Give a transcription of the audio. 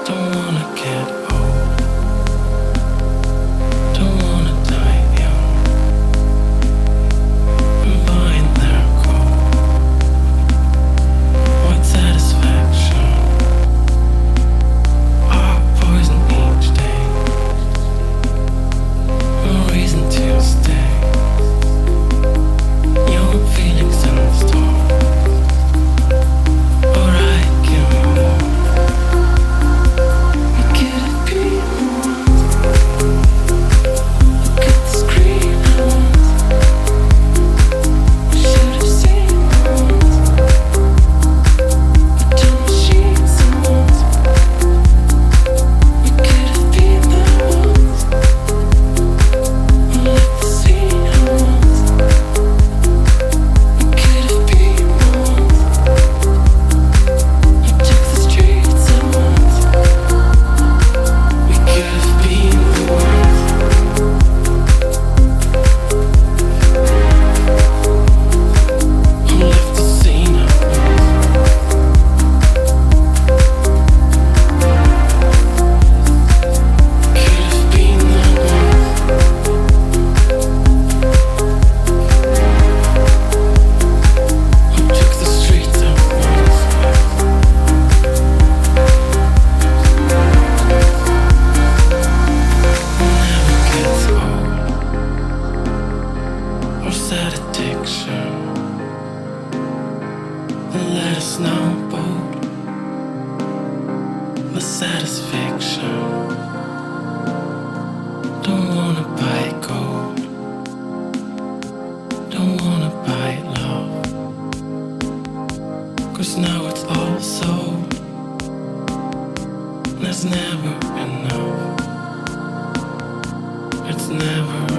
Don't wanna get old. Don't wanna die young. I'm buying their gold. What satisfaction? Our poison each day. No reason to stay. Your feelings in store. Or I can move. Could it be more? Look at the screen once. We should have seen once. We turned machines once. We could have been the ones who left the scene once. We could have been the ones who took the streets at once. We could have been the ones who left the scene at once. Could have been the ones who took the streets at once. Never gets old or sad addiction. Let us know both the satisfaction. Don't wanna buy gold. Don't wanna buy love. 'Cause now it's all sold. There's never enough. It's never